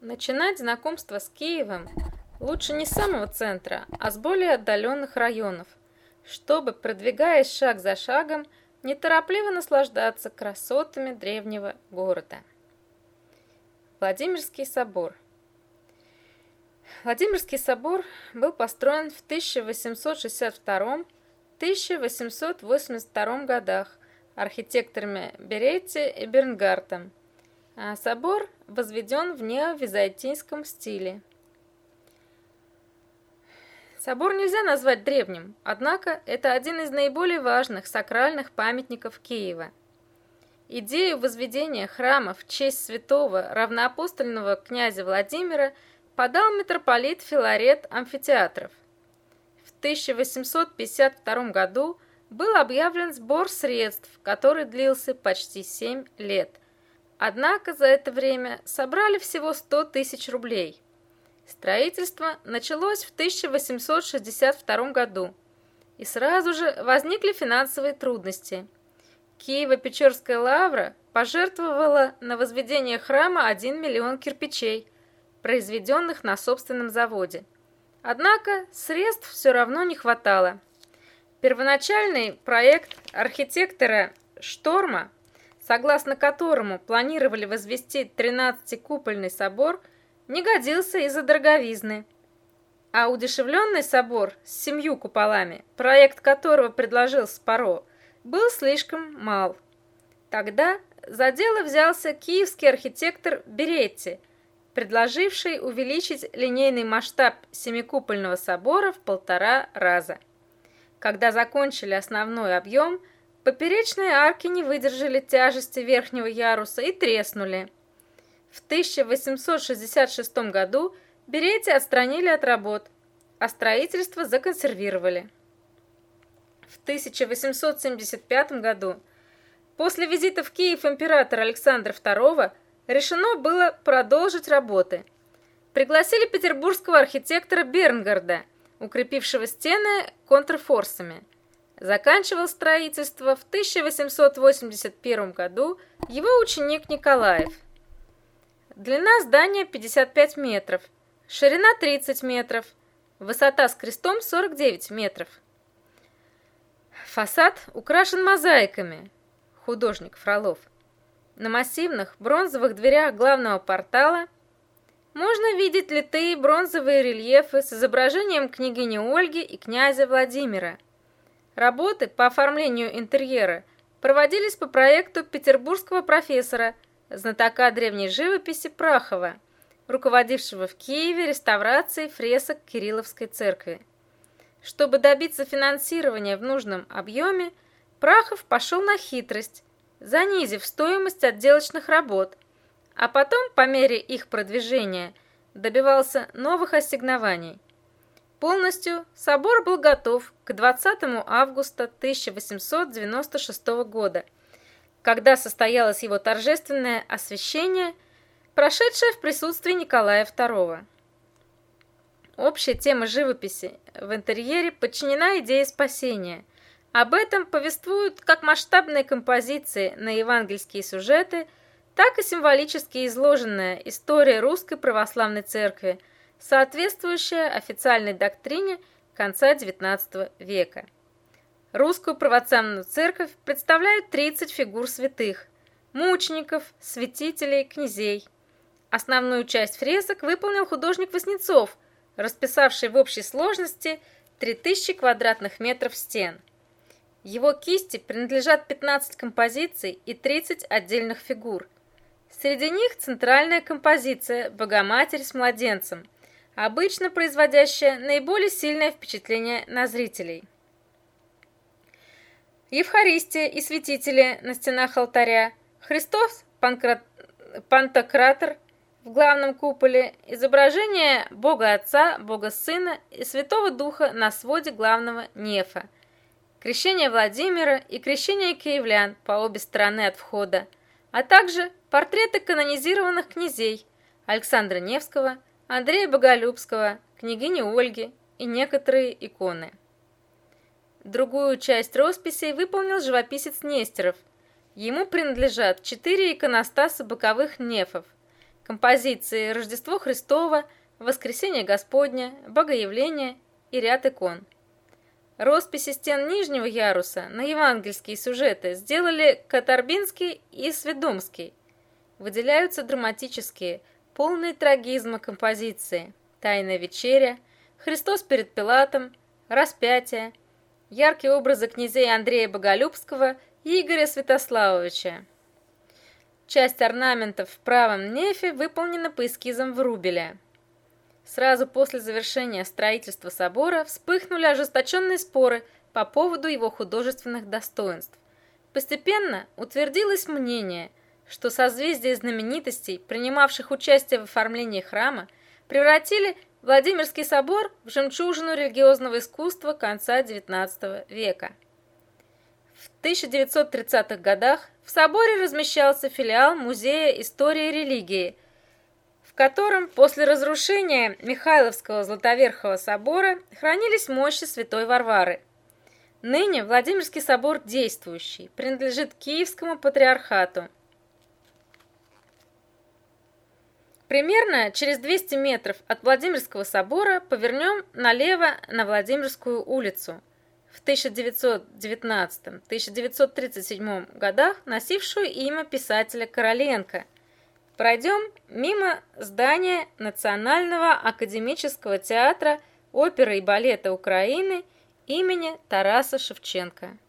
Начинать знакомство с Киевом лучше не с самого центра, а с более отдаленных районов, чтобы, продвигаясь шаг за шагом, неторопливо наслаждаться красотами древнего города. Владимирский собор. Владимирский собор был построен в 1862-1882 годах архитекторами Беретти и Бернгартом, а собор возведен в неовизантийском стиле. Собор нельзя назвать древним, однако это один из наиболее важных сакральных памятников Киева. Идею возведения храма в честь святого равноапостольного князя Владимира подал митрополит Филарет Амфитеатров. В 1852 году был объявлен сбор средств, который длился почти 7 лет. Однако за это время собрали всего 100 тысяч рублей. Строительство началось в 1862 году, и сразу же возникли финансовые трудности. Киево-Печерская лавра пожертвовала на возведение храма 1 миллион кирпичей, произведенных на собственном заводе. Однако средств все равно не хватало. Первоначальный проект архитектора Шторма, согласно которому планировали возвести 13-купольный собор, не годился из-за дороговизны. А удешевленный собор с 7 куполами, проект которого предложил Спаро, был слишком мал. Тогда за дело взялся киевский архитектор Беретти, предложивший увеличить линейный масштаб 7-купольного собора в 1,5 раза. Когда закончили основной объем, поперечные арки не выдержали тяжести верхнего яруса и треснули. В 1866 году Беретти отстранили от работ, а строительство законсервировали. В 1875 году, после визита в Киев императора Александра II, решено было продолжить работы. Пригласили петербургского архитектора Бернгарда, укрепившего стены контрфорсами. Заканчивал строительство в 1881 году его ученик Николаев. Длина здания 55 метров, ширина 30 метров, высота с крестом 49 метров. Фасад украшен мозаиками, художник Фролов. На массивных бронзовых дверях главного портала можно видеть литые бронзовые рельефы с изображением княгини Ольги и князя Владимира. Работы по оформлению интерьера проводились по проекту петербургского профессора, знатока древней живописи Прахова, руководившего в Киеве реставрацией фресок Кирилловской церкви. Чтобы добиться финансирования в нужном объеме, Прахов пошел на хитрость, занизив стоимость отделочных работ, а потом, по мере их продвижения, добивался новых ассигнований. Полностью собор был готов к 20 августа 1896 года, когда состоялось его торжественное освящение, прошедшее в присутствии Николая II. Общая тема живописи в интерьере подчинена идее спасения. Об этом повествуют как масштабные композиции на евангельские сюжеты, так и символически изложенная история Русской Православной Церкви, соответствующая официальной доктрине конца XIX века. Русскую православную церковь представляют 30 фигур святых, мучеников, святителей, князей. Основную часть фресок выполнил художник Васнецов, расписавший в общей сложности 3000 квадратных метров стен. Его кисти принадлежат 15 композиций и 30 отдельных фигур. Среди них центральная композиция «Богоматерь с младенцем», обычно производящая наиболее сильное впечатление на зрителей. Евхаристия и святители на стенах алтаря, Христос Пантократор в главном куполе, изображение Бога Отца, Бога Сына и Святого Духа на своде главного нефа, крещение Владимира и крещение киевлян по обе стороны от входа, а также портреты канонизированных князей Александра Невского, Андрея Боголюбского, княгини Ольги и некоторые иконы. Другую часть росписей выполнил живописец Нестеров. Ему принадлежат 4 иконостаса боковых нефов, композиции «Рождество Христово», «Воскресение Господне», «Богоявление» и ряд икон. Росписи стен нижнего яруса на евангельские сюжеты сделали Катарбинский и Сведомский. Выделяются драматические, полные трагизма композиции «Тайная вечеря», «Христос перед Пилатом», «Распятие», яркие образы князей Андрея Боголюбского и Игоря Святославовича. Часть орнаментов в правом нефе выполнена по эскизам Врубеля. Сразу после завершения строительства собора вспыхнули ожесточенные споры по поводу его художественных достоинств. Постепенно утвердилось мнение, что созвездия знаменитостей, принимавших участие в оформлении храма, превратили Владимирский собор в жемчужину религиозного искусства конца XIX века. В 1930-х годах в соборе размещался филиал Музея истории религии, в котором после разрушения Михайловского Златоверхого собора хранились мощи Святой Варвары. Ныне Владимирский собор действующий, принадлежит Киевскому патриархату. Примерно через 200 метров от Владимирского собора повернем налево на Владимирскую улицу, в 1919-1937 годах носившую имя писателя Короленко. Пройдем мимо здания Национального академического театра оперы и балета Украины имени Тараса Шевченко.